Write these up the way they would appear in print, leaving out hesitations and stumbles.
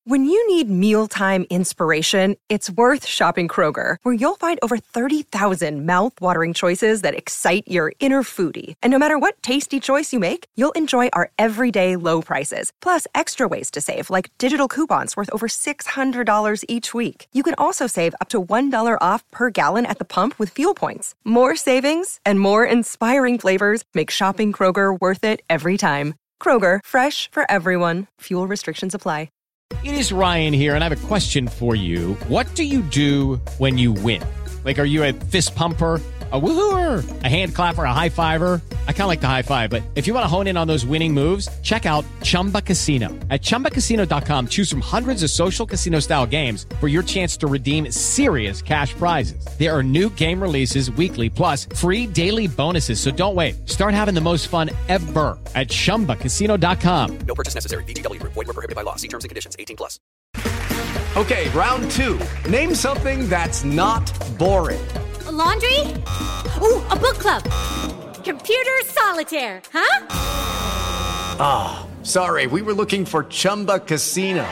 When you need mealtime inspiration, it's worth shopping Kroger, where you'll find over 30,000 mouth-watering choices that excite your inner foodie. And no matter what tasty choice you make, you'll enjoy our everyday low prices, plus extra ways to save, like digital coupons worth over $600 each week. You can also save up to $1 off per gallon at the pump with fuel points. More savings and more inspiring flavors make shopping Kroger worth it every time. Kroger, fresh for everyone. Fuel restrictions apply. It is Ryan here, and I have a question for you. What do you do when you win? Like, are you a fist pumper, a woo-hooer, a hand clapper, a high-fiver? I kind of like the high-five, but if you want to hone in on those winning moves, check out Chumba Casino. At ChumbaCasino.com, choose from hundreds of social casino-style games for your chance to redeem serious cash prizes. There are new game releases weekly, plus free daily bonuses, so don't wait. Start having the most fun ever at ChumbaCasino.com. No purchase necessary. VGW Group. Void where prohibited by law. See terms and conditions. 18+. Okay, round two. Name something that's not boring. A laundry? Ooh, a book club. Computer solitaire, huh? Ah, sorry, we were looking for Chumba Casino.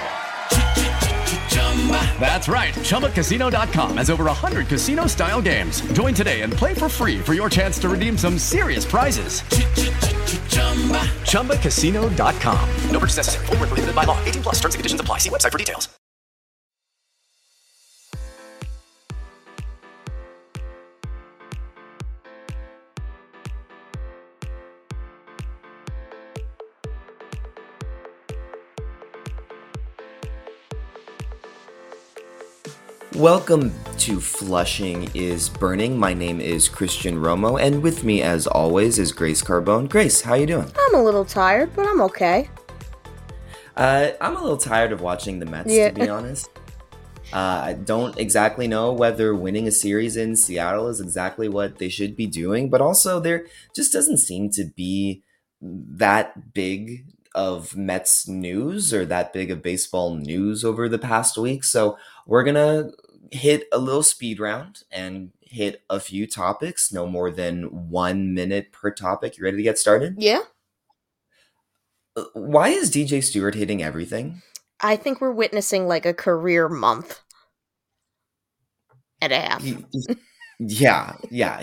That's right, ChumbaCasino.com has over 100 casino-style games. Join today and play for free for your chance to redeem some serious prizes. ChumbaCasino.com. No purchase necessary. Void where prohibited by law. 18+. Terms and conditions apply. See website for details. Welcome to Flushing is Burning. My name is Christian Romo, and with me, as always, is Grace Carbone. Grace, how you doing? I'm a little tired, but I'm okay. I'm a little tired of watching the Mets, to be honest. I don't exactly know whether winning a series in Seattle is exactly what they should be doing, but also there just doesn't seem to be that big of Mets news or that big of baseball news over the past week. So we're going to hit a little speed round and hit a few topics, no more than 1 minute per topic. You ready to get started? Yeah. Why is DJ Stewart hitting everything? I think we're witnessing like a career month and a half. Yeah.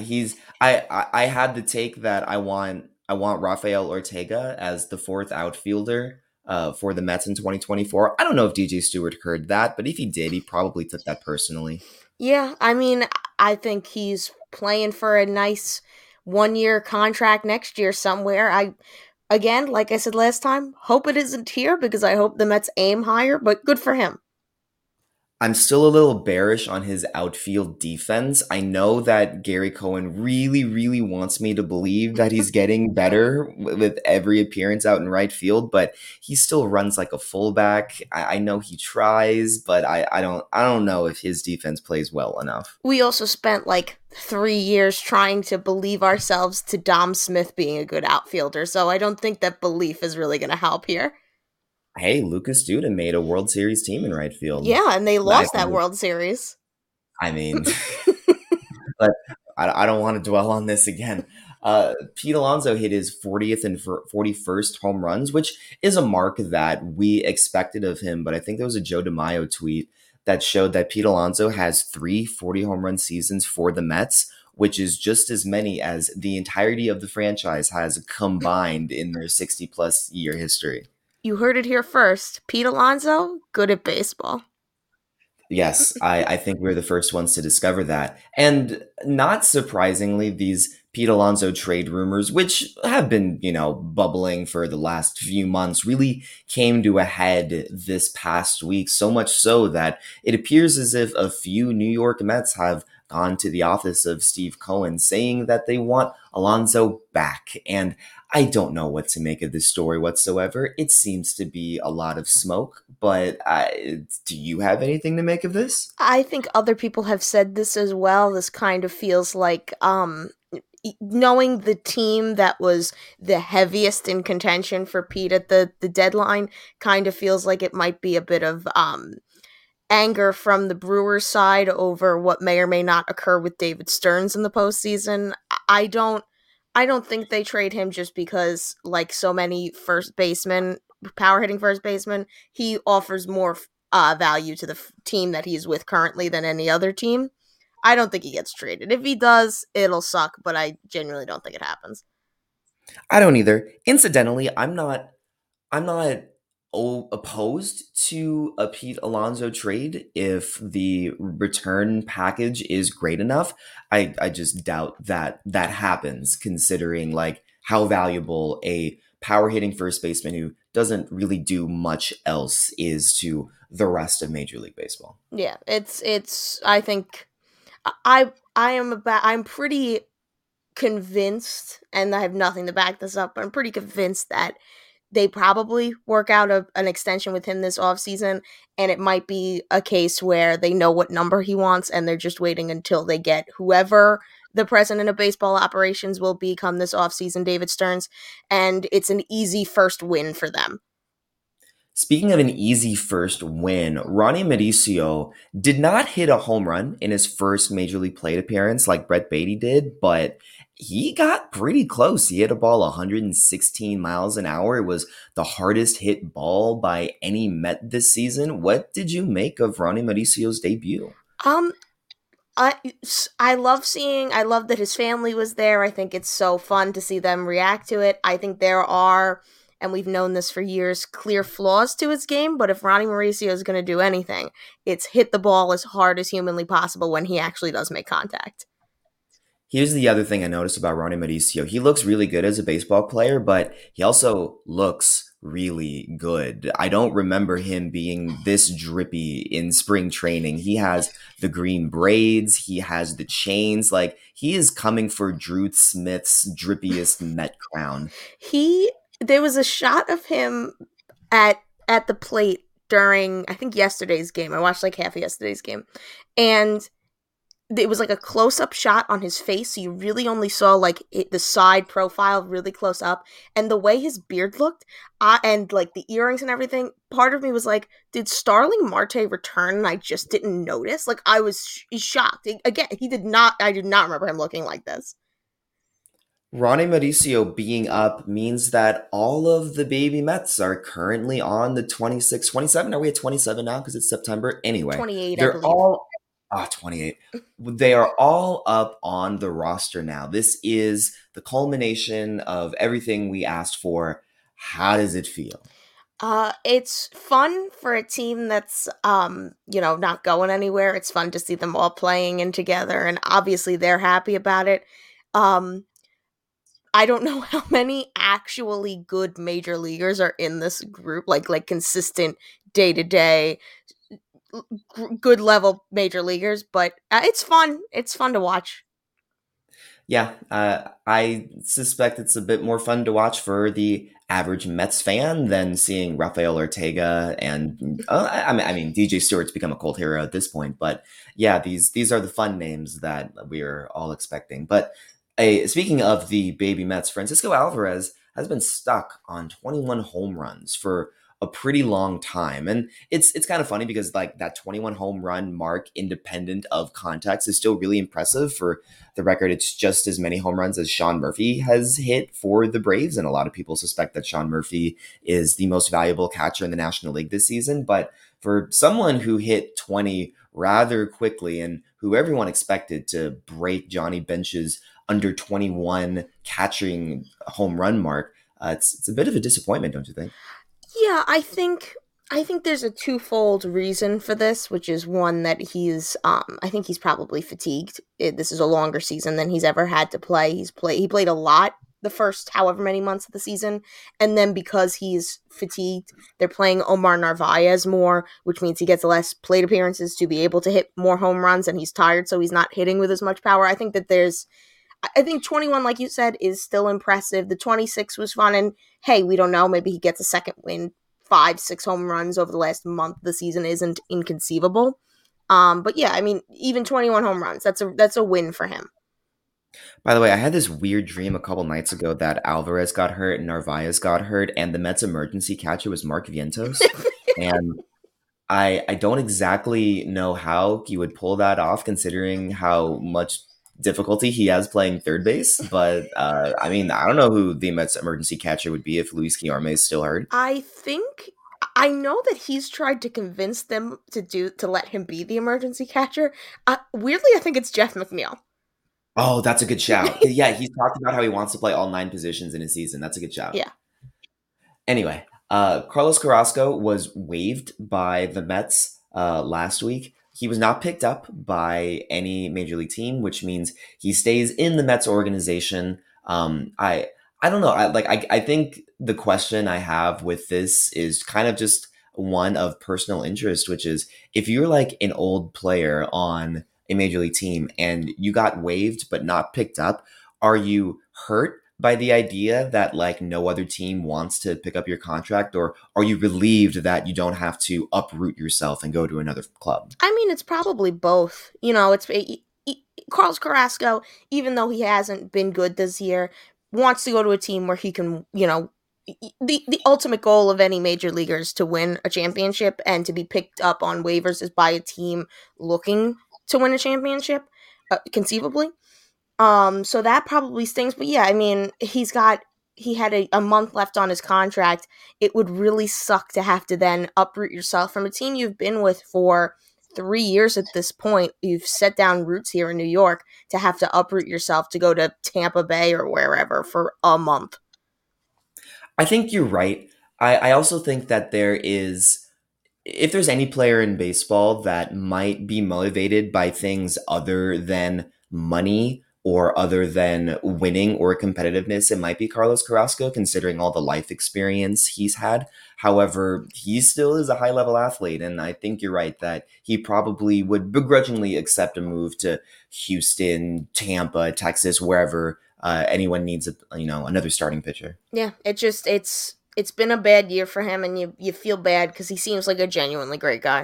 I had the take that I want Rafael Ortega as the fourth outfielder for the Mets in 2024. I don't know if DJ Stewart heard that, but if he did, he probably took that personally. Yeah, I mean, I think he's playing for a nice 1-year contract next year somewhere. Again, like I said last time, hope it isn't here because I hope the Mets aim higher, but good for him. I'm still a little bearish on his outfield defense. I know that Gary Cohen really, really wants me to believe that he's getting better with every appearance out in right field, but he still runs like a fullback. I know he tries, but I don't know if his defense plays well enough. We also spent like 3 years trying to believe ourselves to Dom Smith being a good outfielder, so I don't think that belief is really going to help here. Hey, Lucas Duda made a World Series team in right field. Yeah, and they lost that World Series. I mean, but I don't want to dwell on this again. Pete Alonso hit his 40th and 41st home runs, which is a mark that we expected of him. But I think there was a Joe DeMaio tweet that showed that Pete Alonso has 3 40 home run seasons for the Mets, which is just as many as the entirety of the franchise has combined in their 60-plus year history. You heard it here first. Pete Alonso, good at baseball. Yes, I think we're the first ones to discover that. And not surprisingly, these Pete Alonso trade rumors, which have been, bubbling for the last few months, really came to a head this past week. So much so that it appears as if a few New York Mets have gone to the office of Steve Cohen saying that they want Alonso back. And I don't know what to make of this story whatsoever. It seems to be a lot of smoke, but do you have anything to make of this? I think other people have said this as well. This kind of feels like knowing the team that was the heaviest in contention for Pete at the deadline kind of feels like it might be a bit of anger from the Brewers side over what may or may not occur with David Stearns in the postseason. I don't think they trade him just because, like so many power hitting first basemen, he offers more value to the team that he's with currently than any other team. I don't think he gets traded. If he does, it'll suck, but I genuinely don't think it happens. I don't either. Incidentally, I'm not opposed to a Pete Alonso trade if the return package is great enough. I just doubt that happens, considering like how valuable a power hitting first baseman who doesn't really do much else is to the rest of Major League Baseball. Yeah, it's I think I'm pretty convinced, and I have nothing to back this up, but I'm pretty convinced that they probably work out an extension with him this offseason, and it might be a case where they know what number he wants, and they're just waiting until they get whoever the president of baseball operations will become this offseason, David Stearns, and it's an easy first win for them. Speaking of an easy first win, Ronnie Mauricio did not hit a home run in his first Major League plate appearance like Brett Baty did, but he got pretty close. He hit a ball 116 miles an hour. It was the hardest hit ball by any Met this season. What did you make of Ronnie Mauricio's debut? I love that his family was there. I think it's so fun to see them react to it. I think there are, and we've known this for years, clear flaws to his game, but if Ronnie Mauricio is going to do anything, it's hit the ball as hard as humanly possible when he actually does make contact. Here's the other thing I noticed about Ronnie Mauricio. He looks really good as a baseball player, but he also looks really good. I don't remember him being this drippy in spring training. He has the green braids. He has the chains. Like, he is coming for Drew Smith's drippiest Met crown. There was a shot of him at the plate during, I think, yesterday's game. I watched like half of yesterday's game, and it was like a close-up shot on his face, so you really only saw like the side profile really close up, and the way his beard looked, and like the earrings and everything, part of me was like, did Starling Marte return and I just didn't notice? Like, I was shocked. Again, I did not remember him looking like this. Ronnie Mauricio being up means that all of the baby Mets are currently on the 26, 27. Are we at 27 now because it's September? Anyway, 28, they're I believe. all 28. They are all up on the roster now. This is the culmination of everything we asked for. How does it feel? It's fun for a team that's, not going anywhere. It's fun to see them all playing in together, and obviously they're happy about it. I don't know how many actually good major leaguers are in this group, like consistent day-to-day, good level major leaguers, but it's fun. It's fun to watch. Yeah, I suspect it's a bit more fun to watch for the average Mets fan than seeing Rafael Ortega and I mean DJ Stewart's become a cult hero at this point. But yeah, these are the fun names that we're all expecting. But speaking of the baby Mets, Francisco Alvarez has been stuck on 21 home runs for a pretty long time. And it's kind of funny because like that 21 home run mark, independent of context, is still really impressive. For the record, it's just as many home runs as Sean Murphy has hit for the Braves. And a lot of people suspect that Sean Murphy is the most valuable catcher in the National League this season. But for someone who hit 20 rather quickly and who everyone expected to break Johnny Bench's under 21 catching home run mark, it's a bit of a disappointment, don't you think? Yeah, I think there's a twofold reason for this, which is one that I think he's probably fatigued. This is a longer season than he's ever had to play. He played a lot the first however many months of the season, and then because he's fatigued, they're playing Omar Narvaez more, which means he gets less plate appearances to be able to hit more home runs, and he's tired, so he's not hitting with as much power. I think 21, like you said, is still impressive. The 26 was fun, and hey, we don't know. Maybe he gets a second win. 5-6 home runs over the last month of the season isn't inconceivable. But yeah, I mean, even 21 home runs, that's a win for him. By the way, I had this weird dream a couple nights ago that Alvarez got hurt, Narvaez got hurt, and the Mets emergency catcher was Mark Vientos. And I don't exactly know how he would pull that off, considering how much difficulty he has playing third base. But I mean, I don't know who the Mets emergency catcher would be if Luis Guillorme is still hurt. I think I know that he's tried to convince them to let him be the emergency catcher. Weirdly, I think it's Jeff McNeil. Oh, that's a good shout. Yeah, he's talked about how he wants to play all 9 positions in a season. That's a good shout. Yeah. Anyway, Carlos Carrasco was waived by the Mets last week. He was not picked up by any major league team, which means he stays in the Mets organization. I don't know. I think the question I have with this is kind of just one of personal interest, which is if you're like an old player on a major league team and you got waived but not picked up, are you hurt by the idea that like no other team wants to pick up your contract, or are you relieved that you don't have to uproot yourself and go to another club? I mean, it's probably both. Carlos Carrasco, even though he hasn't been good this year, wants to go to a team where he can, the ultimate goal of any major leaguer is to win a championship, and to be picked up on waivers is by a team looking to win a championship, conceivably. So that probably stings. But yeah, I mean, he had a month left on his contract. It would really suck to have to then uproot yourself from a team you've been with for 3 years at this point. You've set down roots here in New York, to have to uproot yourself to go to Tampa Bay or wherever for a month. I think you're right. I also think that if there's any player in baseball that might be motivated by things other than money or other than winning or competitiveness, it might be Carlos Carrasco, considering all the life experience he's had. However, he still is a high-level athlete, and I think you're right that he probably would begrudgingly accept a move to Houston, Tampa, Texas, wherever anyone needs another starting pitcher. Yeah, it's been a bad year for him, and you feel bad because he seems like a genuinely great guy.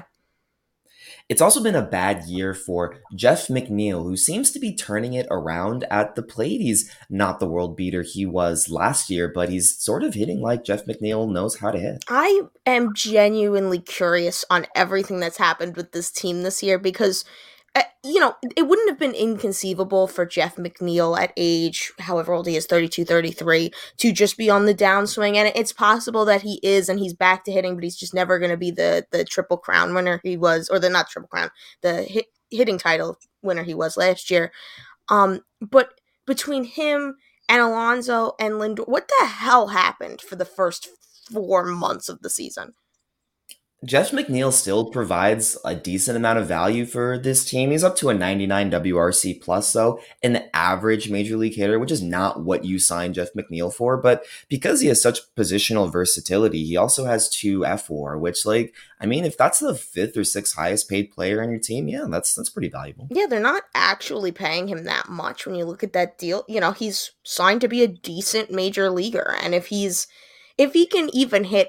It's also been a bad year for Jeff McNeil, who seems to be turning it around at the plate. He's not the world beater he was last year, but he's sort of hitting like Jeff McNeil knows how to hit. I am genuinely curious on everything that's happened with this team this year, because it wouldn't have been inconceivable for Jeff McNeil at age, however old he is, 32, 33, to just be on the downswing. And it's possible that he is, and he's back to hitting, but he's just never going to be the Triple Crown winner he was, or not Triple Crown, the hitting title winner he was last year. But between him and Alonso and Lindor, what the hell happened for the first 4 months of the season? Jeff McNeil still provides a decent amount of value for this team. He's up to a 99 WRC plus, though, an average major league hitter, which is not what you signed Jeff McNeil for. But because he has such positional versatility, he also has 2 F4, which, if that's the 5th or 6th highest paid player on your team, yeah, that's pretty valuable. Yeah, they're not actually paying him that much when you look at that deal. He's signed to be a decent major leaguer, and if he can even hit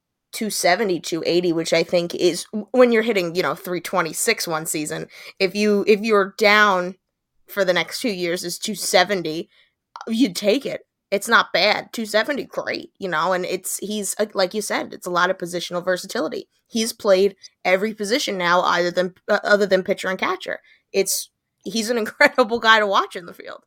270, 280, which I think is when you're hitting, 326 one season. If you're down for the next 2 years is 270, you'd take it. It's not bad. 270, great, and he's like you said, it's a lot of positional versatility. He's played every position now, other than pitcher and catcher. He's an incredible guy to watch in the field.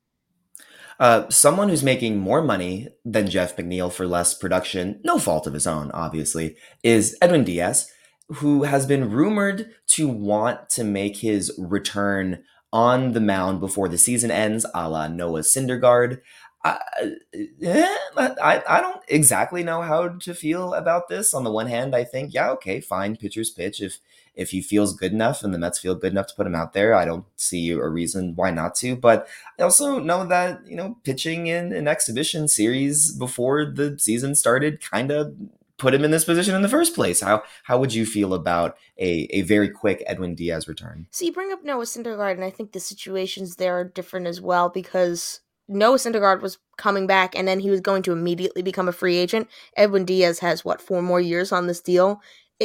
Someone who's making more money than Jeff McNeil for less production, no fault of his own, obviously, is Edwin Diaz, who has been rumored to want to make his return on the mound before the season ends, a la Noah Syndergaard. I don't exactly know how to feel about this. On the one hand, I think, yeah, okay, fine, pitcher's pitch. If he feels good enough and the Mets feel good enough to put him out there, I don't see a reason why not to. But I also know that, pitching in an exhibition series before the season started kind of put him in this position in the first place. How would you feel about a very quick Edwin Diaz return? So you bring up Noah Syndergaard, and I think the situations there are different as well, because Noah Syndergaard was coming back, and then he was going to immediately become a free agent. Edwin Diaz has, 4 more years on this deal.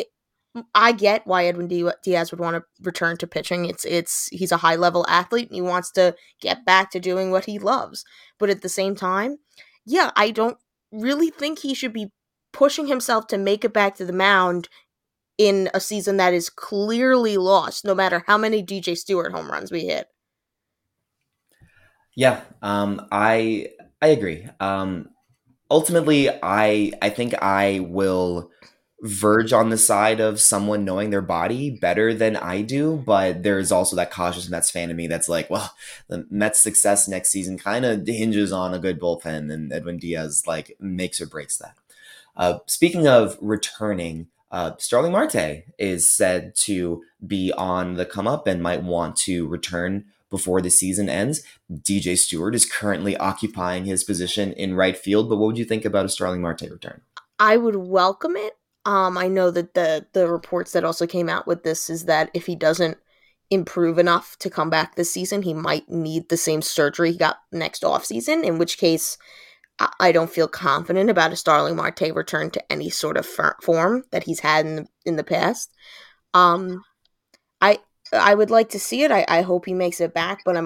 I get why Edwin Diaz would want to return to pitching. He's a high-level athlete, and he wants to get back to doing what he loves. But at the same time, yeah, I don't really think he should be pushing himself to make it back to the mound in a season that is clearly lost, no matter how many DJ Stewart home runs we hit. Yeah, I agree. Ultimately, I think I will verge on the side of someone knowing their body better than I do, but there's also that cautious Mets fan in me that's like, well, the Mets' success next season kind of hinges on a good bullpen, and Edwin Diaz like makes or breaks that. Speaking of returning, Starling Marte is said to be on the come up and might want to return before the season ends. DJ Stewart is currently occupying his position in right field, but what would you think about a Starling Marte return? I would welcome it. I know that the reports that also came out with this is that if he doesn't improve enough to come back this season, he might need the same surgery he got next offseason, in which case I don't feel confident about a Starling Marte return to any sort of form that he's had in the past. I would like to see it. I hope he makes it back, but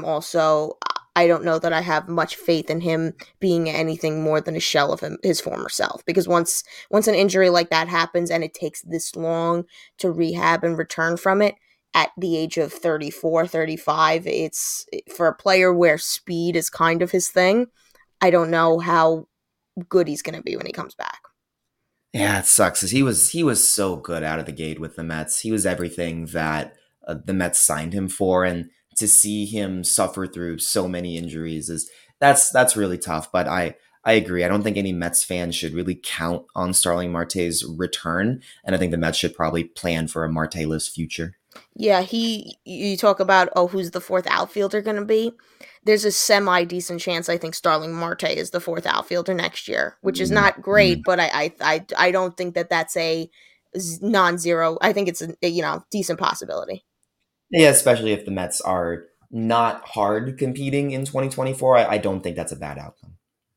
I don't know that I have much faith in him being anything more than a shell of his former self. Because once an injury like that happens and it takes this long to rehab and return from it at the age of 34, 35, it's for a player where speed is kind of his thing. I don't know how good he's going to be when he comes back. Yeah, it sucks because he was so good out of the gate with the Mets. He was everything that the Mets signed him for, and to see him suffer through so many injuries that's really tough. But I agree. I don't think any Mets fan should really count on Starling Marte's return, and I think the Mets should probably plan for a Marte-less future. Yeah, you talk about, who's the fourth outfielder going to be? There's a semi-decent chance I think Starling Marte is the fourth outfielder next year, which is not great, but I don't think that's a non-zero. I think it's a decent possibility. Yeah, especially if the Mets are not hard competing in 2024. I don't think that's a bad outcome.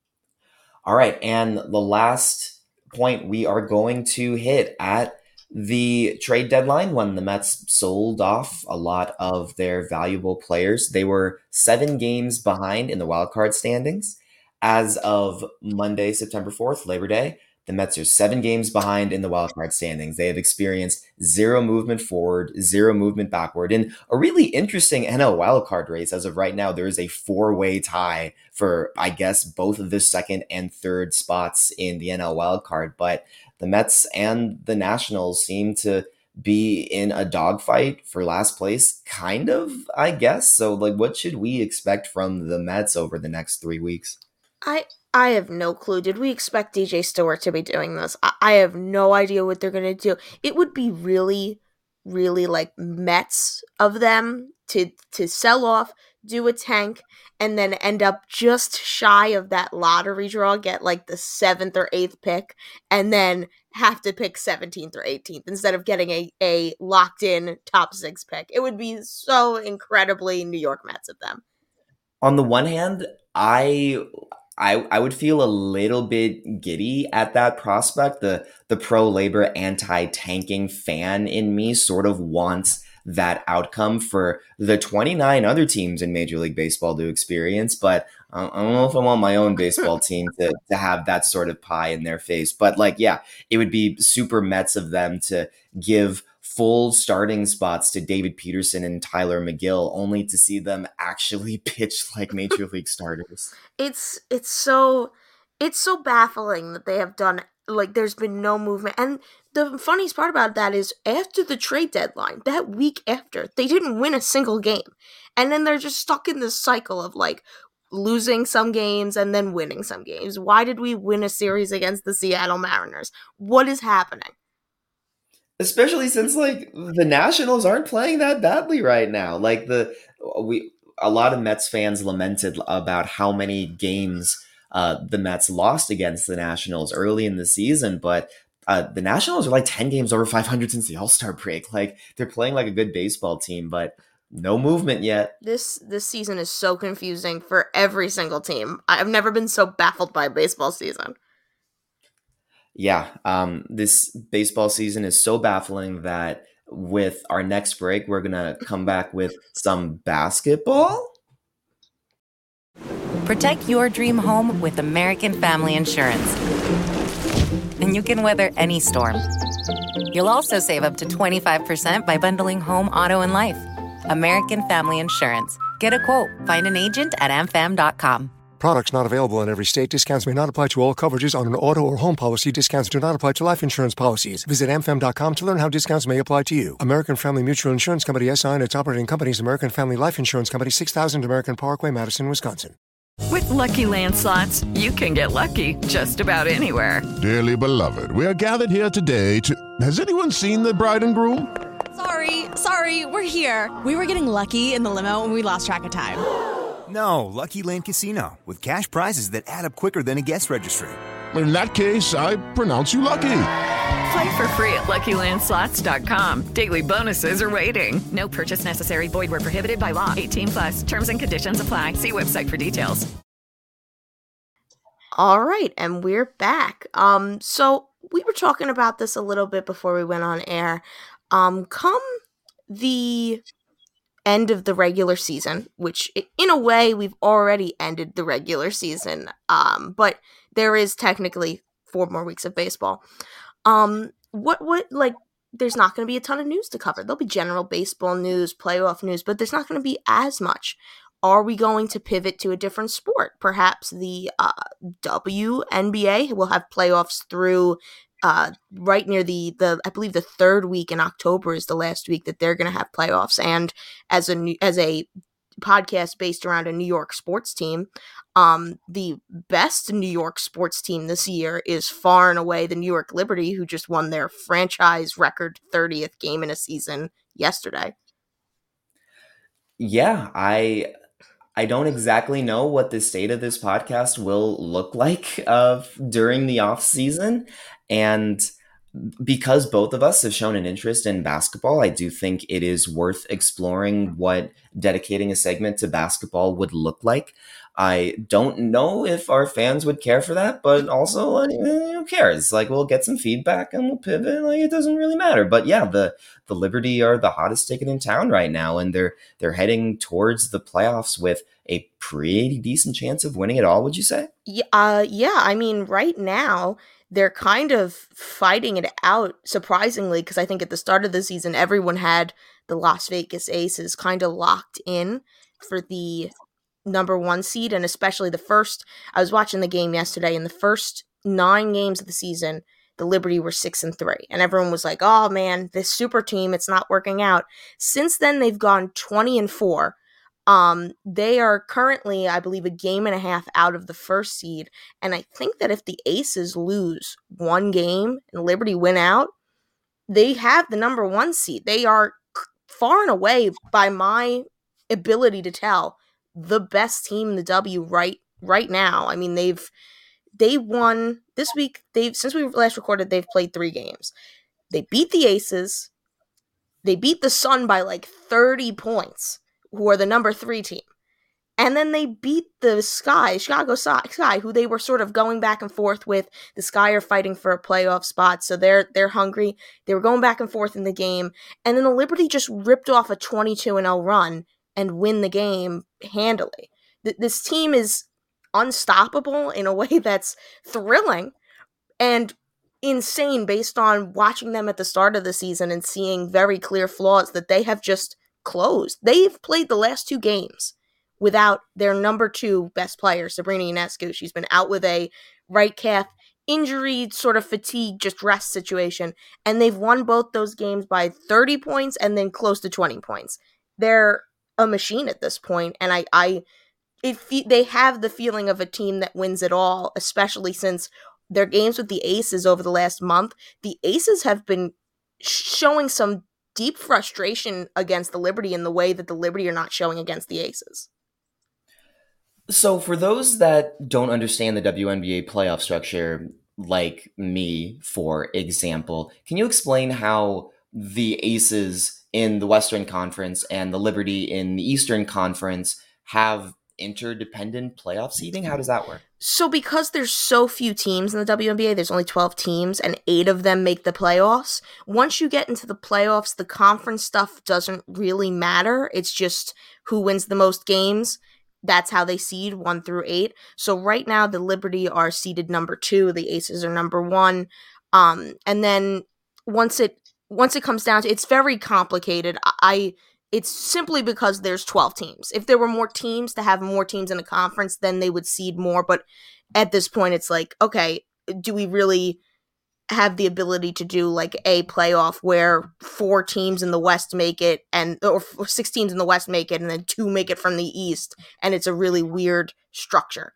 All right, and the last point we are going to hit at the trade deadline, when the Mets sold off a lot of their valuable players. They were 7 games behind in the wildcard standings. As of Monday, September 4th, Labor Day, the Mets are 7 games behind in the wildcard standings. They have experienced 0 movement forward, 0 movement backward. In a really interesting NL wildcard race, as of right now, there is a 4-way tie for, I guess, both of the second and third spots in the NL wildcard. But the Mets and the Nationals seem to be in a dogfight for last place, kind of, I guess. So, what should we expect from the Mets over the next 3 weeks? I have no clue. Did we expect DJ Stewart to be doing this? I have no idea what they're going to do. It would be really, really Mets of them to sell off, do a tank, and then end up just shy of that lottery draw, get the 7th or 8th pick, and then have to pick 17th or 18th instead of getting a locked-in top 6 pick. It would be so incredibly New York Mets of them. On the one hand, I would feel a little bit giddy at that prospect. The pro-labor, anti-tanking fan in me sort of wants that outcome for the 29 other teams in Major League Baseball to experience, but I don't know if I want my own baseball team to have that sort of pie in their face. But it would be super Mets of them to give full starting spots to David Peterson and Tyler McGill, only to see them actually pitch like Major League starters. It's so baffling that they have done, there's been no movement. And the funniest part about that is after the trade deadline, that week after, they didn't win a single game. And then they're just stuck in this cycle of losing some games and then winning some games. Why did we win a series against the Seattle Mariners? What is happening? Especially since the Nationals aren't playing that badly right now. A lot of Mets fans lamented about how many games the Mets lost against the Nationals early in the season, but the Nationals are 10 games over 500 since the All-Star break. They're playing like a good baseball team, but no movement yet. This season is so confusing for every single team. I've never been so baffled by a baseball season. Yeah, this baseball season is so baffling that with our next break, we're going to come back with some basketball. Protect your dream home with American Family Insurance. And you can weather any storm. You'll also save up to 25% by bundling home, auto, and life. American Family Insurance. Get a quote. Find an agent at amfam.com. Products not available in every state. Discounts may not apply to all coverages on an auto or home policy. Discounts do not apply to life insurance policies. Visit amfam.com to learn how discounts may apply to you. American Family Mutual Insurance Company, SI, and its operating companies, American Family Life Insurance Company, 6000 American Parkway, Madison, Wisconsin. With Lucky Land Slots, you can get lucky just about anywhere. Dearly beloved, we are gathered here today to... Has anyone seen the bride and groom? Sorry, we're here. We were getting lucky in the limo and we lost track of time. No, Lucky Land Casino, with cash prizes that add up quicker than a guest registry. In that case, I pronounce you lucky. Play for free at LuckyLandSlots.com. Daily bonuses are waiting. No purchase necessary. Void where prohibited by law. 18+. Terms and conditions apply. See website for details. All right, and we're back. So we were talking about this a little bit before we went on air. Come the end of the regular season, which in a way we've already ended the regular season, but there is technically 4 more weeks of baseball. There's not going to be a ton of news to cover. There'll be general baseball news, playoff news, but there's not going to be as much. Are we going to pivot to a different sport? Perhaps the WNBA will have playoffs through right near the I believe the 3rd week in October is the last week that they're going to have playoffs. And as a podcast based around a New York sports team, the best New York sports team this year is far and away the New York Liberty, who just won their franchise record 30th game in a season yesterday. Yeah, I don't exactly know what the state of this podcast will look like during the off season. And because both of us have shown an interest in basketball, I do think it is worth exploring what dedicating a segment to basketball would look like. I don't know if our fans would care for that, but also, who cares? We'll get some feedback and we'll pivot. It doesn't really matter. But yeah, the Liberty are the hottest ticket in town right now, and they're heading towards the playoffs with a pretty decent chance of winning it all, would you say? Yeah. I mean, right now, they're kind of fighting it out, surprisingly, because I think at the start of the season, everyone had the Las Vegas Aces kind of locked in for the number 1 seed, and especially I was watching the game yesterday, in the first 9 games of the season, the Liberty were 6-3, and everyone was like, oh man, this super team, it's not working out. Since then, they've gone 20-4. They are currently, I believe, a game and a half out of the 1st seed, and I think that if the Aces lose 1 game and Liberty win out, they have the number 1 seed. They are far and away, by my ability to tell, the best team in the W right now. I mean, they won this week. Since we last recorded, they've played 3 games. They beat the Aces. They beat the Sun by 30 points, who are the number 3 team. And then they beat the Chicago Sky, who they were sort of going back and forth with. The Sky are fighting for a playoff spot, so they're hungry. They were going back and forth in the game. And then the Liberty just ripped off a 22-0 run and win the game handily. This team is unstoppable in a way that's thrilling and insane based on watching them at the start of the season and seeing very clear flaws that they have just closed. They've played the last 2 games without their number 2 best player, Sabrina Ionescu. She's been out with a right calf injury, sort of fatigue, just rest situation, and they've won both those games by 30 points and then close to 20 points. They're a machine at this point, and they have the feeling of a team that wins it all, especially since their games with the Aces over the last month. The Aces have been showing some deep frustration against the Liberty in the way that the Liberty are not showing against the Aces. So for those that don't understand the WNBA playoff structure, like me, for example, can you explain how the Aces in the Western Conference and the Liberty in the Eastern Conference have interdependent playoff seeding? How does that work? So because there's so few teams in the WNBA, there's only 12 teams and 8 of them make the playoffs. Once you get into the playoffs, the conference stuff doesn't really matter. It's just who wins the most games. That's how they seed 1 through 8. So right now the Liberty are seeded number 2, the Aces are number 1. And then once it comes down to, it's very complicated. it's simply because there's 12 teams. If there were more teams, to have more teams in a conference, then they would seed more. But at this point, it's like, okay, do we really have the ability to do like a playoff where 4 teams in the West make it, or 6 teams in the West make it, and then 2 make it from the East, and it's a really weird structure.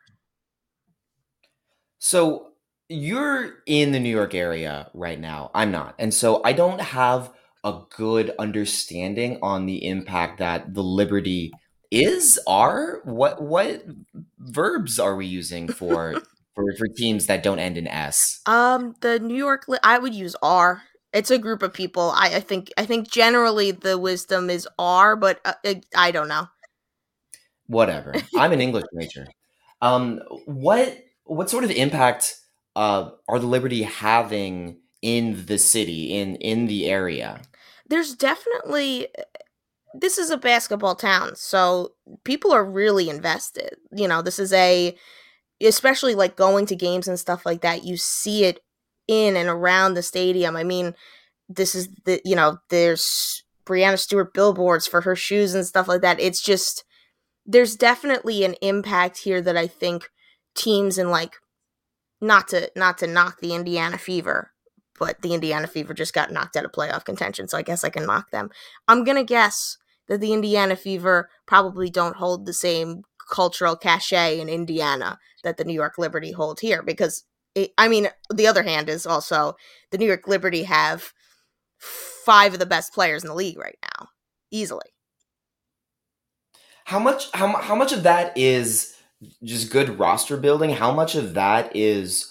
So you're in the New York area right now. I'm not. And so I don't have a good understanding on the impact that the Liberty are. What verbs are we using for for teams that don't end in S? The New York, I would use R. It's a group of people. I think generally the wisdom is R, but I don't know. Whatever. I'm an English major. What sort of impact are the Liberty having in the city, in the area? There's definitely, this is a basketball town, so people are really invested. This is especially like going to games and stuff like that, you see it in and around the stadium. I mean, this is there's Breanna Stewart billboards for her shoes and stuff like that. It's just, there's definitely an impact here that I think teams in, like, not to knock the Indiana Fever, but the Indiana Fever just got knocked out of playoff contention, so I guess I can knock them. I'm going to guess that the Indiana Fever probably don't hold the same cultural cachet in Indiana that the New York Liberty hold here, because, the other hand is also the New York Liberty have 5 of the best players in the league right now, easily. How much of that is just good roster building? How much of that is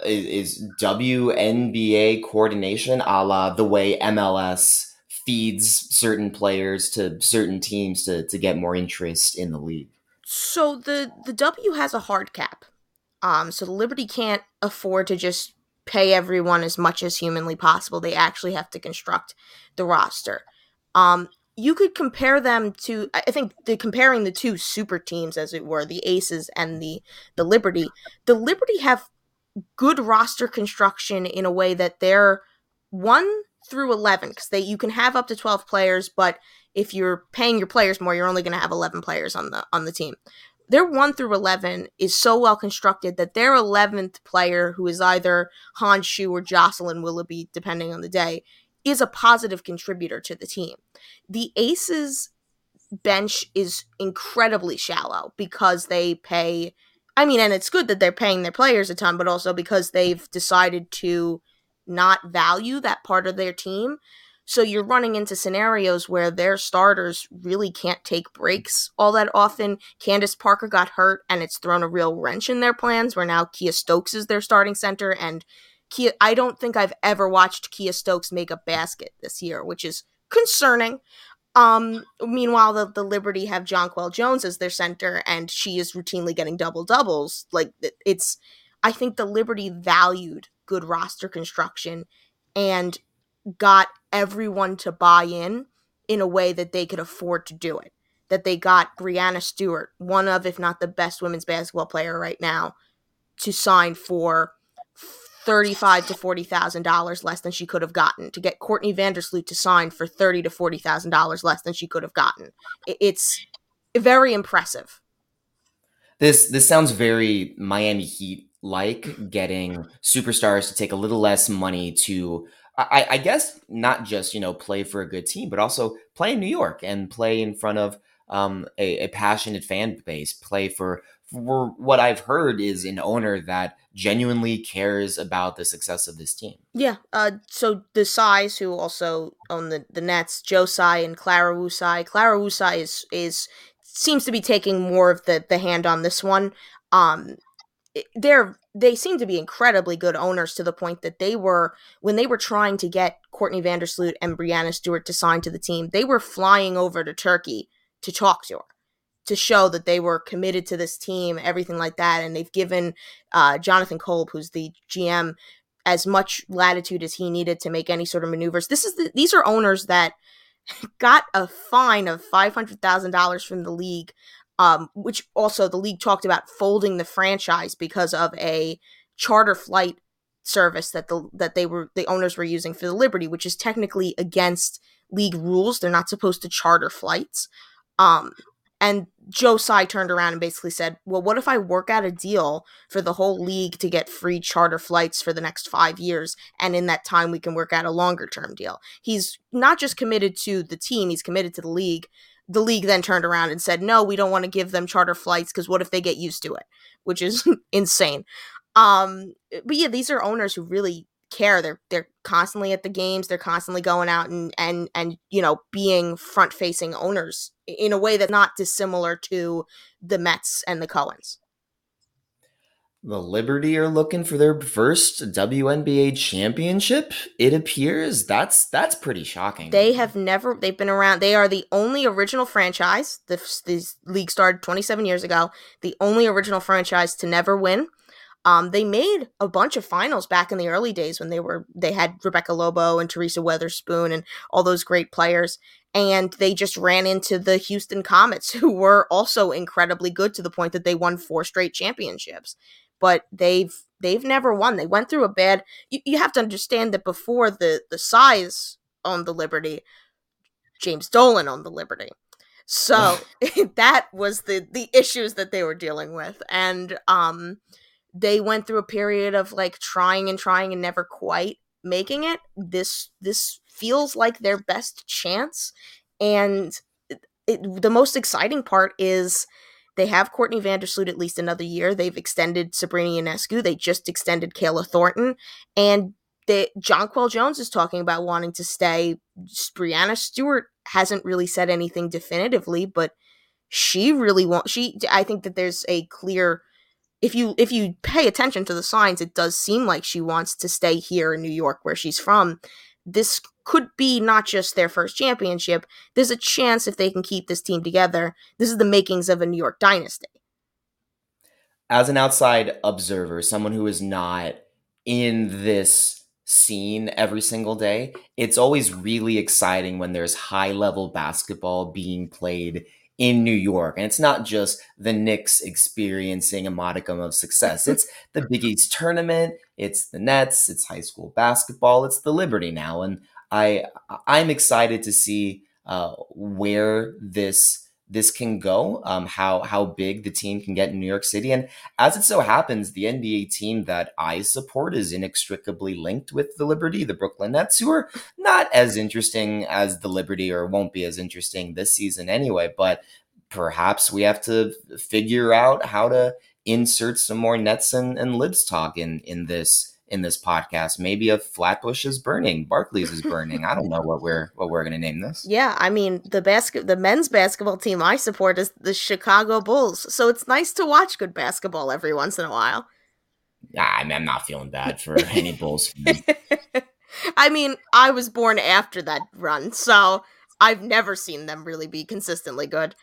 WNBA coordination, a la the way MLS feeds certain players to certain teams to get more interest in the league? So the W has a hard cap. So the Liberty can't afford to just pay everyone as much as humanly possible. They actually have to construct the roster. You could compare them to, I think, comparing the 2 super teams, as it were, the Aces and the Liberty. The Liberty have good roster construction in a way that they're 1 through 11, because you can have up to 12 players, but if you're paying your players more, you're only going to have 11 players on the team. Their 1 through 11 is so well constructed that their 11th player, who is either Han Shu or Jocelyn Willoughby, depending on the day, is a positive contributor to the team. The Aces bench is incredibly shallow because they pay, and it's good that they're paying their players a ton, but also because they've decided to not value that part of their team. So you're running into scenarios where their starters really can't take breaks all that often. Candace Parker got hurt, and it's thrown a real wrench in their plans, where now Kia Stokes is their starting center, and I don't think I've ever watched Kia Stokes make a basket this year, which is concerning. Meanwhile, the Liberty have Jonquel Jones as their center, and she is routinely getting double-doubles. I think the Liberty valued good roster construction and got everyone to buy in a way that they could afford to do it. That they got Breanna Stewart, one of, if not the best women's basketball player right now, to sign for $35,000 to $40,000 less than she could have gotten. To get Courtney Vandersloot to sign for $30,000 to $40,000 less than she could have gotten. It's very impressive. This sounds very Miami Heat-like, getting superstars to take a little less money to, I guess, not just, play for a good team, but also play in New York and play in front of a passionate fan base, play for what I've heard is an owner that genuinely cares about the success of this team. Yeah. So the Tsais, who also own the Nets, Joe Tsai and Clara Wu Tsai. Clara Wu Tsai seems to be taking more of the hand on this one. They seem to be incredibly good owners, to the point that when they were trying to get Courtney Vandersloot and Breanna Stewart to sign to the team, they were flying over to Turkey to talk to her, to show that they were committed to this team, everything like that. And they've given Jonathan Kolb, who's the GM, as much latitude as he needed to make any sort of maneuvers. These are owners that got a fine of $500,000 from the league, which also the league talked about folding the franchise because of a charter flight service that the owners were using for the Liberty, which is technically against league rules. They're not supposed to charter flights. And Joe Tsai turned around and basically said, well, what if I work out a deal for the whole league to get free charter flights for the next 5 years, and in that time we can work out a longer term deal? He's not just committed to the team, he's committed to the league. The league then turned around and said, no, we don't want to give them charter flights because what if they get used to it? Which is insane. But yeah, these are owners who really care. They're constantly at the games. They're constantly going out and being front facing owners in a way that's not dissimilar to the Mets and the Cohens. The Liberty are looking for their first WNBA championship, it appears. That's pretty shocking. They've been around. They are the only original franchise. This league started 27 years ago. The only original franchise to never win. They made a bunch of finals back in the early days when they had Rebecca Lobo and Teresa Weatherspoon and all those great players. And they just ran into the Houston Comets, who were also incredibly good to the point that they won 4 straight championships. But they've never won. They went through a bad. You have to understand that before the Tsais owned the Liberty, James Dolan owned the Liberty. So that was the issues that they were dealing with, and they went through a period of like trying and never quite making it. This feels like their best chance, and the most exciting part is they have Courtney Vandersloot at least another year. They've extended Sabrina Ionescu. They just extended Kayla Thornton, and Jonquel Jones is talking about wanting to stay. Brianna Stewart hasn't really said anything definitively, but she really wants. I think that there's a clear. If you pay attention to the signs, it does seem like she wants to stay here in New York, where she's from. This could be not just their first championship. There's a chance if they can keep this team together, this is the makings of a New York dynasty. As an outside observer, someone who is not in this scene every single day, it's always really exciting when there's high-level basketball being played in New York. And it's not just the Knicks experiencing a modicum of success. It's the Big East tournament, it's the Nets, it's high school basketball, it's the Liberty now. And I'm excited to see where this can go, how big the team can get in New York City. And as it so happens, the NBA team that I support is inextricably linked with the Liberty, the Brooklyn Nets, who are not as interesting as the Liberty, or won't be as interesting this season anyway. But perhaps we have to figure out how to insert some more Nets and Libs talk in this podcast. Maybe a Flatbush is burning, Barclays is burning. I don't know what we're going to name this. Yeah, I mean, the men's basketball team I support is the Chicago Bulls, so it's nice to watch good basketball every once in a while. I'm not feeling bad for any Bulls fans. I mean, I was born after that run, so I've never seen them really be consistently good.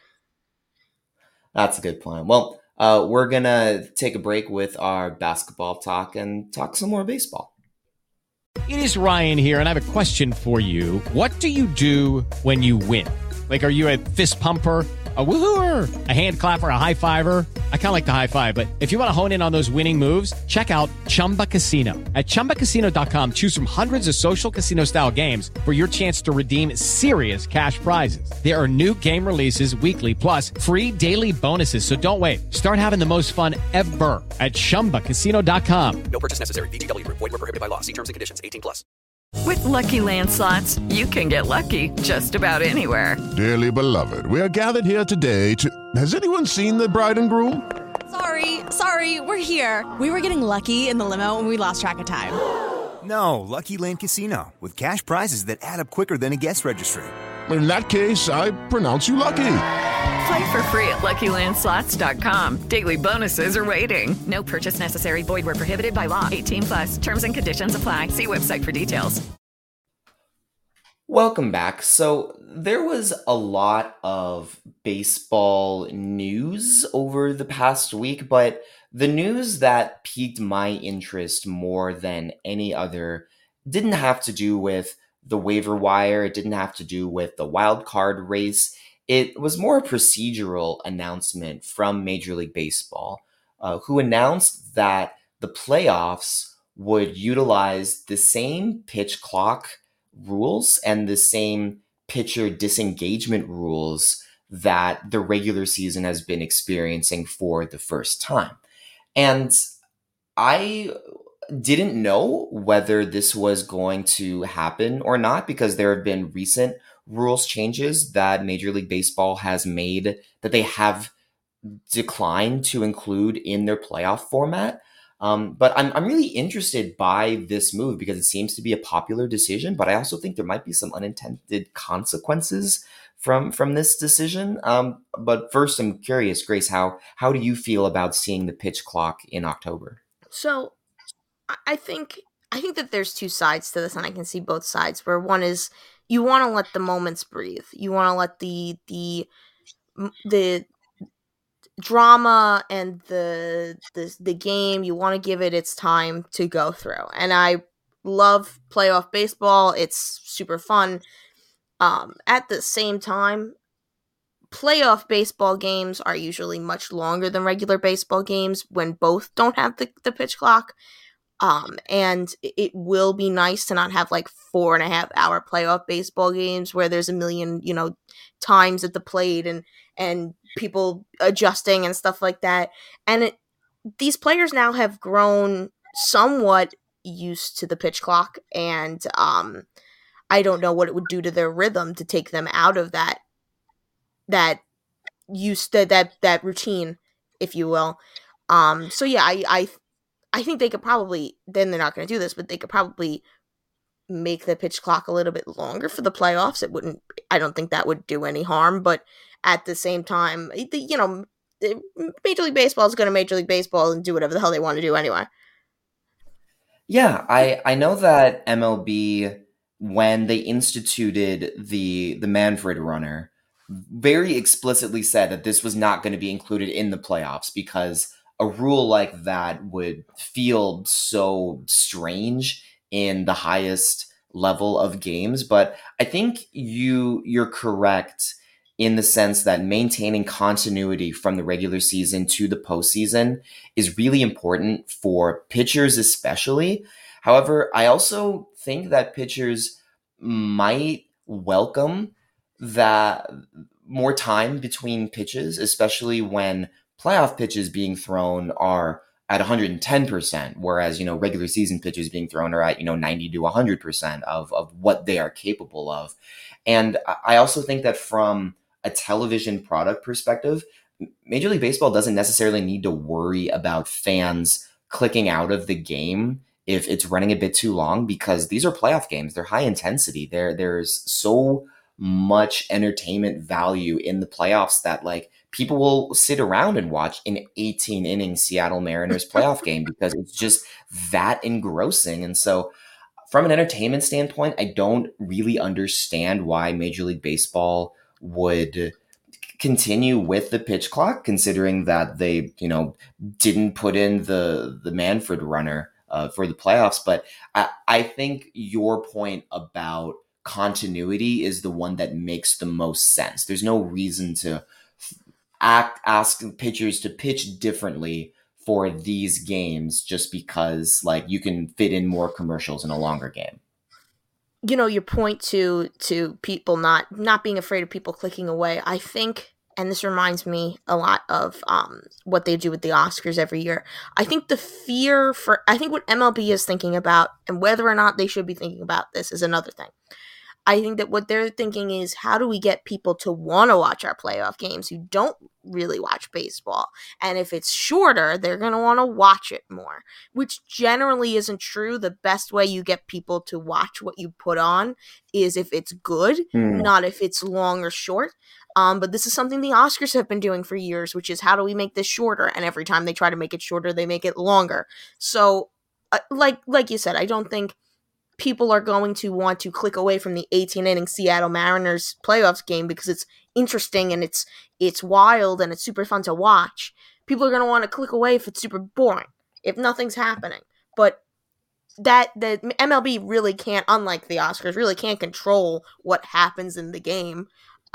That's a good point. Well, we're going to take a break with our basketball talk and talk some more baseball. It is Ryan here, and I have a question for you. What do you do when you win? Like, are you a fist pumper, a woohooer, a hand clapper, a high fiver? I kind of like the high five, but if you want to hone in on those winning moves, check out Chumba Casino. At ChumbaCasino.com, choose from hundreds of social casino-style games for your chance to redeem serious cash prizes. There are new game releases weekly, plus free daily bonuses, so don't wait. Start having the most fun ever at ChumbaCasino.com. No purchase necessary. VGW Group. Void where prohibited by law. See terms and conditions. 18+. With Lucky Land Slots, you can get lucky just about anywhere. Dearly beloved, we are gathered here today to... Has anyone seen the bride and groom? Sorry, we're here. We were getting lucky in the limo and we lost track of time. No, Lucky Land Casino, with cash prizes that add up quicker than a guest registry. In that case, I pronounce you lucky. Play for free at LuckyLandSlots.com. Daily bonuses are waiting. No purchase necessary. Void where prohibited by law. 18+. Terms and conditions apply. See website for details. Welcome back. So there was a lot of baseball news over the past week, but the news that piqued my interest more than any other didn't have to do with the waiver wire. It didn't have to do with the wild card race. It was more a procedural announcement from Major League Baseball, who announced that the playoffs would utilize the same pitch clock rules and the same pitcher disengagement rules that the regular season has been experiencing for the first time. And I didn't know whether this was going to happen or not, because there have been recent rules changes that Major League Baseball has made that they have declined to include in their playoff format. But I'm really interested by this move because it seems to be a popular decision, but I also think there might be some unintended consequences from this decision. But first, I'm curious, Grace, how do you feel about seeing the pitch clock in October? So I think that there's two sides to this, and I can see both sides. Where one is you want to let the moments breathe. You want to let the drama and the game, you want to give it its time to go through. And I love playoff baseball. It's super fun. At the same time, playoff baseball games are usually much longer than regular baseball games when both don't have the pitch clock. And it will be nice to not have like 4.5 hour playoff baseball games where there's a million, times at the plate and people adjusting and stuff like that. And these players now have grown somewhat used to the pitch clock, and I don't know what it would do to their rhythm to take them out of that routine, if you will. So yeah, I think they could probably, then they're not going to do this, but they could probably make the pitch clock a little bit longer for the playoffs. I don't think that would do any harm, but at the same time, Major League Baseball is going to Major League Baseball and do whatever the hell they want to do anyway. Yeah, I know that MLB, when they instituted the Manfred runner, very explicitly said that this was not going to be included in the playoffs because a rule like that would feel so strange in the highest level of games. But I think you're correct in the sense that maintaining continuity from the regular season to the postseason is really important for pitchers especially. However, I also think that pitchers might welcome that more time between pitches, especially when playoff pitches being thrown are at 110%, whereas, regular season pitches being thrown are at, 90 to 100% of what they are capable of. And I also think that from a television product perspective, Major League Baseball doesn't necessarily need to worry about fans clicking out of the game if it's running a bit too long, because these are playoff games. They're high intensity. There's so much entertainment value in the playoffs that people will sit around and watch an 18-inning Seattle Mariners playoff game because it's just that engrossing. And so from an entertainment standpoint, I don't really understand why Major League Baseball would continue with the pitch clock, considering that they, didn't put in the Manfred runner for the playoffs. But I think your point about continuity is the one that makes the most sense. There's no reason to ask pitchers to pitch differently for these games just because you can fit in more commercials in a longer game. Your point to people not being afraid of people clicking away, I think, and this reminds me a lot of what they do with the Oscars every year. I think what MLB is thinking about, and whether or not they should be thinking about this, is another thing. I think that what they're thinking is, how do we get people to want to watch our playoff games who don't really watch baseball? And if it's shorter, they're going to want to watch it more, which generally isn't true. The best way you get people to watch what you put on is if it's good, not if it's long or short. But this is something the Oscars have been doing for years, which is, how do we make this shorter? And every time they try to make it shorter, they make it longer. So like you said, I don't think people are going to want to click away from the 18-inning Seattle Mariners playoffs game because it's interesting and it's wild and it's super fun to watch. People are going to want to click away if it's super boring, if nothing's happening. But that the MLB really can't, unlike the Oscars, really can't control what happens in the game,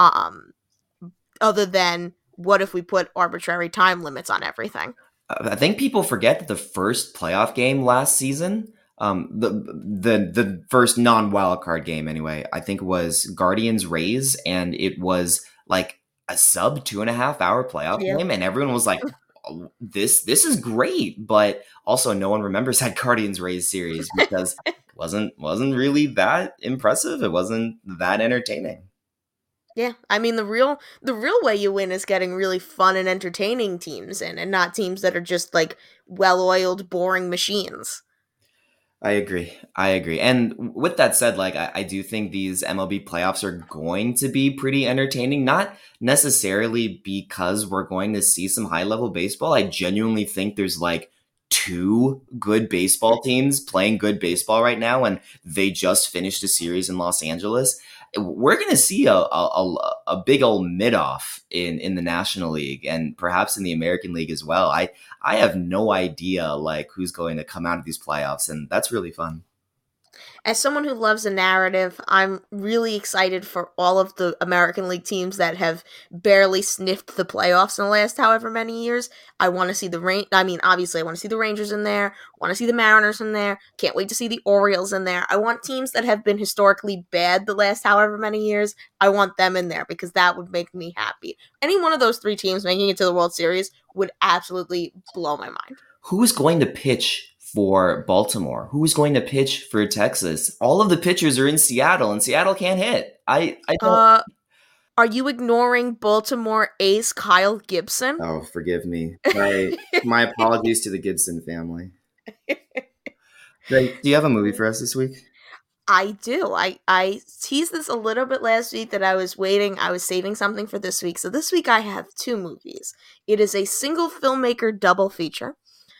other than what if we put arbitrary time limits on everything. I think people forget that the first playoff game last season The first non-wild card game anyway, I think was Guardians Rays, and it was like a sub 2.5 hour playoff game, and everyone was like, oh, this is great, but also no one remembers that Guardians Rays series because it wasn't really that impressive. It wasn't that entertaining. Yeah, I mean the real way you win is getting really fun and entertaining teams in, and not teams that are just like well-oiled, boring machines. I agree. And with that said, like I do think these MLB playoffs are going to be pretty entertaining, not necessarily because we're going to see some high-level baseball. I genuinely think there's like 2 good baseball teams playing good baseball right now, and they just finished a series in Los Angeles. We're going to see a big old mid-off in the National League and perhaps in the American League as well. I have no idea like who's going to come out of these playoffs, and that's really fun. As someone who loves a narrative, I'm really excited for all of the American League teams that have barely sniffed the playoffs in the last however many years. I want to see obviously I want to see the Rangers in there. I want to see the Mariners in there. Can't wait to see the Orioles in there. I want teams that have been historically bad the last however many years. I want them in there because that would make me happy. Any one of those 3 teams making it to the World Series would absolutely blow my mind. Who's going to pitch for Baltimore? Who's going to pitch for Texas? All of the pitchers are in Seattle, and Seattle can't hit. I don't. Are you ignoring Baltimore ace Kyle Gibson? Oh, forgive me. My apologies to the Gibson family. Do you have a movie for us this week? I do. I teased this a little bit last week that I was saving something for this week. So this week I have 2 movies. It is a single filmmaker double feature.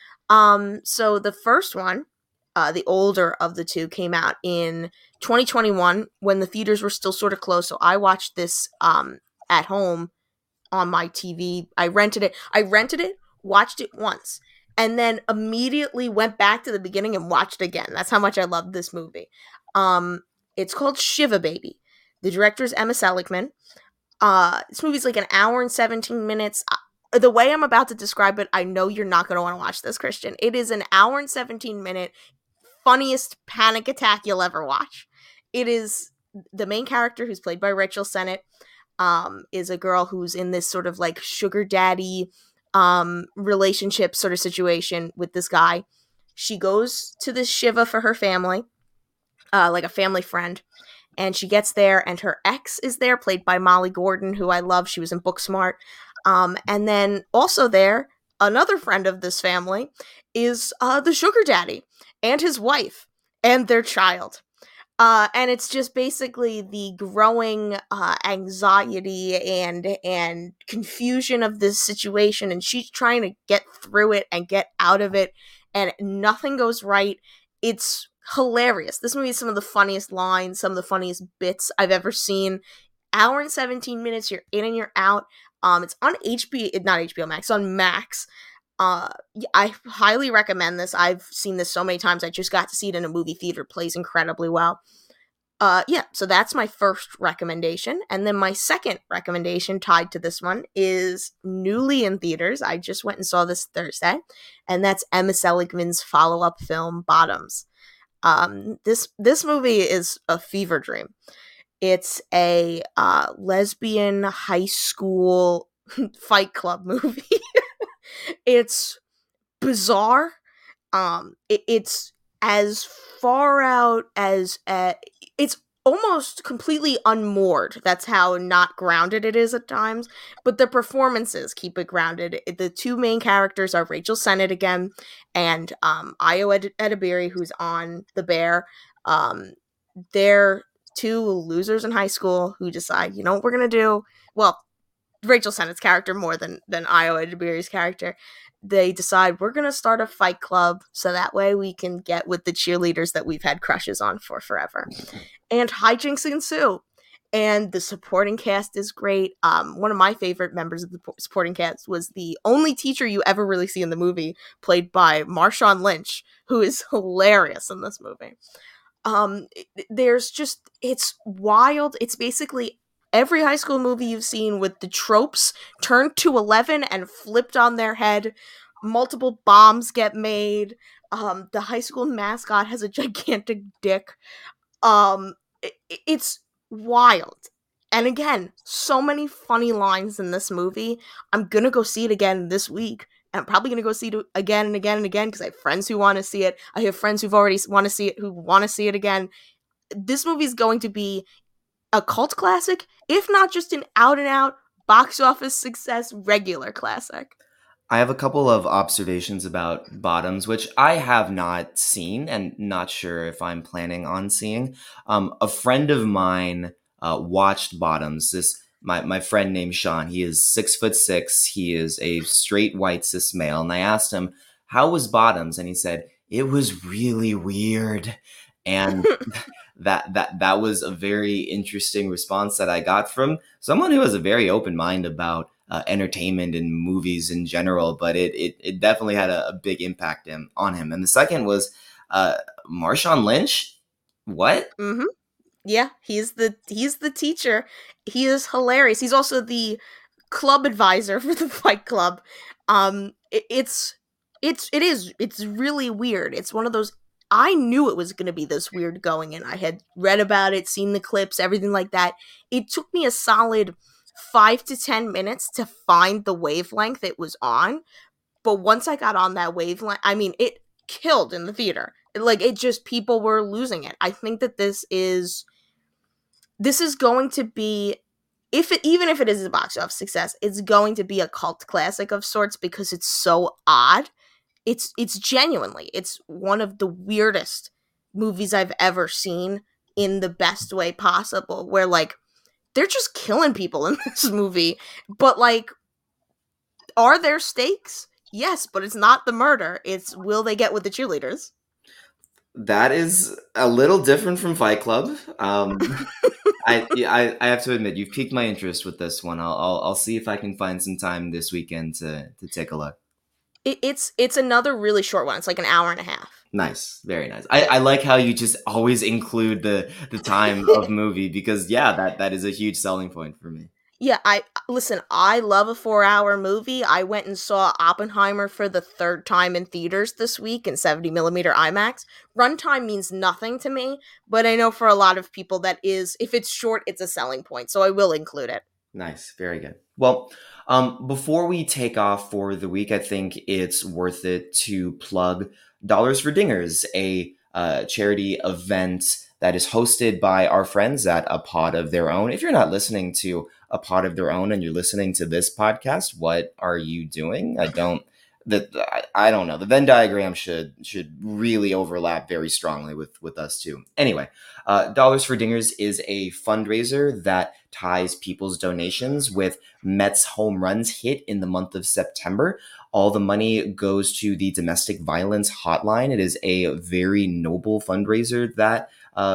So the first one, the older of the 2, came out in 2021 when the theaters were still sort of closed. So I watched this at home on my TV. I rented it, watched it once, and then immediately went back to the beginning and watched it again. That's how much I loved this movie. It's called Shiva Baby. The director is Emma Seligman. This movie's like an hour and 17 minutes. The way I'm about to describe it, I know you're not going to want to watch this, Christian. It is an hour and 17 minute funniest panic attack you'll ever watch. It is the main character, who's played by Rachel Sennett, is a girl who's in this sort of like sugar daddy relationship sort of situation with this guy. She goes to this Shiva for her family, like a family friend. And she gets there, and her ex is there, played by Molly Gordon, who I love. She was in Booksmart. And then also there, another friend of this family is the sugar daddy and his wife and their child. And it's just basically the growing anxiety and confusion of this situation. And she's trying to get through it and get out of it. And nothing goes right. It's hilarious. This movie is some of the funniest lines, some of the funniest bits I've ever seen. Hour and 17 minutes, you're in and you're out. It's on not HBO Max, it's on Max. I highly recommend this. I've seen this so many times. I just got to see it in a movie theater. It plays incredibly well. So that's my first recommendation. And then my second recommendation tied to this one is newly in theaters. I just went and saw this Thursday, and that's Emma Seligman's follow-up film, Bottoms. This movie is a fever dream. It's a lesbian high school fight club movie. It's bizarre. It's as far out as it's almost completely unmoored. That's how not grounded it is at times. But the performances keep it grounded. The 2 main characters are Rachel Sennett again and Ayo Edebiri, who's on The Bear. They're 2 losers in high school who decide, you know what we're going to do? Well, Rachel Sennett's character more than Ayo Edebiri's character. They decide we're going to start a fight club so that way we can get with the cheerleaders that we've had crushes on for forever. And hijinks ensue. And the supporting cast is great. One of my favorite members of the supporting cast was the only teacher you ever really see in the movie, played by Marshawn Lynch, who is hilarious in this movie. It's wild. It's basically every high school movie you've seen with the tropes turned to 11 and flipped on their head. Multiple bombs get made. The high school mascot has a gigantic dick. It's wild. And again, so many funny lines in this movie. I'm gonna go see it again this week. And I'm probably gonna go see it again and again and again because I have friends who want to see it. I have friends who've already want to see it who want to see it again. This movie is going to be a cult classic, if not just an out and out box office success regular classic. I have a couple of observations about Bottoms, which I have not seen and not sure if I'm planning on seeing. A friend of mine watched Bottoms. My friend named Sean. He is 6'6". He is a straight white cis male, and I asked him, "How was Bottoms?" And he said, "It was really weird." And that was a very interesting response that I got from someone who has a very open mind about entertainment and movies in general, but it definitely had a big impact on him. And the second was Marshawn Lynch. What? Mm-hmm. Yeah, he's the teacher. He is hilarious. He's also the club advisor for the Fight Club. It's really weird. It's one of those. I knew it was going to be this weird going in. I had read about it, seen the clips, everything like that. It took me a solid 5 to 10 minutes to find the wavelength it was on. But once I got on that wavelength, I mean, it killed in the theater. It just, people were losing it. I think that this is going to be, even if it is a box office success, it's going to be a cult classic of sorts because it's so odd. It's genuinely, it's one of the weirdest movies I've ever seen in the best way possible, where they're just killing people in this movie, but are there stakes? Yes, but it's not the murder. It's will they get with the cheerleaders? That is a little different from Fight Club. I have to admit, you've piqued my interest with this one. I'll see if I can find some time this weekend to take a look. It's another really short one. It's like an hour and a half. Nice. Very nice. I like how you just always include the time of movie because, that is a huge selling point for me. Yeah, I love a 4-hour movie. I went and saw Oppenheimer for the third time in theaters this week in 70mm IMAX. Runtime means nothing to me, but I know for a lot of people that is, if it's short, it's a selling point, so I will include it. Nice. Very good. Well, before we take off for the week, I think it's worth it to plug Dollars for Dingers, a charity event that is hosted by our friends at A Pod of Their Own. If you're not listening to A Pod of Their Own and you're listening to this podcast, what are you doing? I don't know. The Venn diagram should really overlap very strongly with us too. Anyway, Dollars for Dingers is a fundraiser that ties people's donations with Mets home runs hit in the month of September. All the money goes to the domestic violence hotline. It is a very noble fundraiser that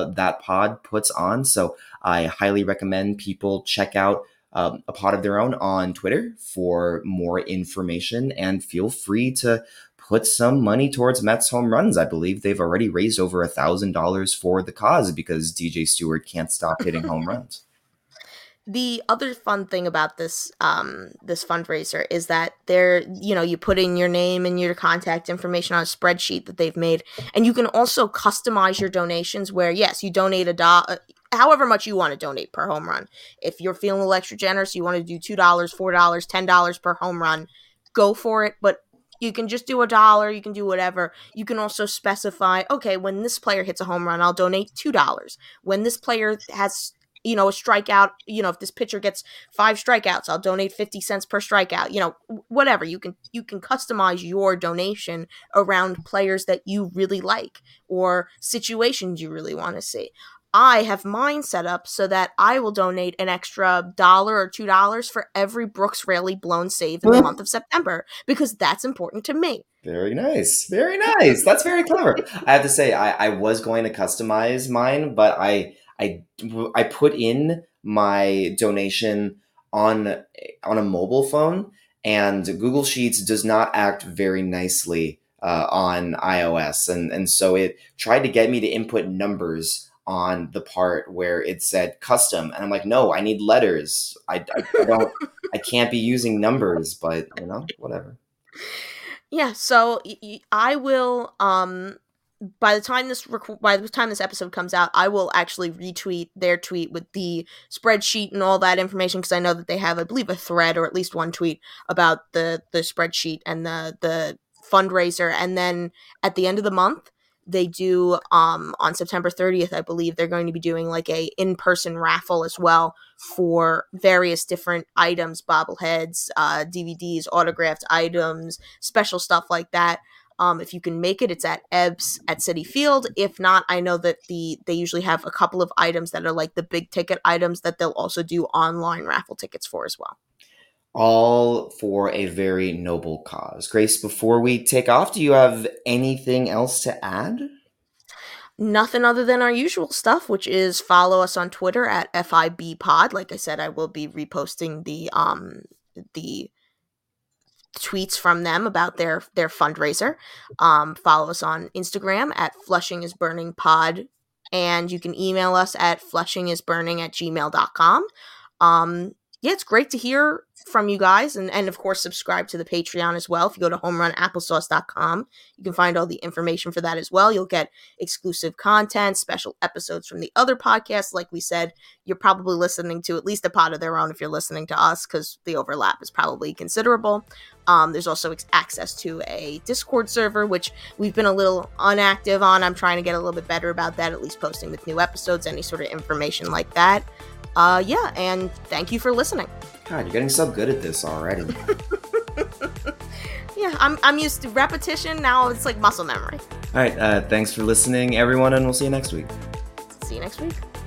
pod puts on. So I highly recommend people check out A Pod of Their Own on Twitter for more information, and feel free to put some money towards Mets home runs. I believe they've already raised over $1,000 for the cause because DJ Stewart can't stop hitting home runs. The other fun thing about this this fundraiser is that you put in your name and your contact information on a spreadsheet that they've made, and you can also customize your donations where, yes, you donate however much you want to donate per home run. If you're feeling a little extra generous, you want to do $2, $4, $10 per home run, go for it. But you can just do $1. You can do whatever. You can also specify, okay, when this player hits a home run, I'll donate $2. When this player has a strikeout, if this pitcher gets 5 strikeouts, I'll donate 50 cents per strikeout, whatever. You can customize your donation around players that you really like or situations you really want to see. I have mine set up so that I will donate an extra $1 or $2 for every Brooks Raley blown save in the month of September, because that's important to me. Very nice. Very nice. That's very clever. I have to say, I was going to customize mine, but I put in my donation on a mobile phone, and Google Sheets does not act very nicely on iOS. And so it tried to get me to input numbers on the part where it said custom. And I'm like, no, I need letters. I can't be using numbers, but whatever. Yeah, so I will by the time this episode comes out, I will actually retweet their tweet with the spreadsheet and all that information, because I know that they have, I believe, a thread or at least one tweet about the spreadsheet and the fundraiser. And then at the end of the month, they do on September 30th, I believe, they're going to be doing like a in-person raffle as well for various different items, bobbleheads, DVDs, autographed items, special stuff like that. If you can make it, it's at Ebbs at Citi Field. If not, I know that they usually have a couple of items that are like the big ticket items that they'll also do online raffle tickets for as well. All for a very noble cause. Grace, before we take off, do you have anything else to add? Nothing other than our usual stuff, which is follow us on Twitter at FIBpod. Like I said, I will be reposting the tweets from them about their fundraiser. Follow us on Instagram at FlushingIsBurningPod, and you can email us at flushingisburning@gmail.com. Yeah, it's great to hear from you guys, and of course subscribe to the Patreon as well. If you go to homerunapplesauce.com, you can find all the information for that as well. You'll get exclusive content, special episodes from the other podcasts. Like we said, you're probably listening to at least a pod of their own if you're listening to us, because the overlap is probably considerable. There's also access to a Discord server, which we've been a little inactive on. I'm trying to get a little bit better about that, at least posting with new episodes, any sort of information like that. Yeah, and thank you for listening. God, you're getting so good at this already. Yeah, I'm used to repetition. Now it's like muscle memory. All right, thanks for listening, everyone, and we'll see you next week. See you next week.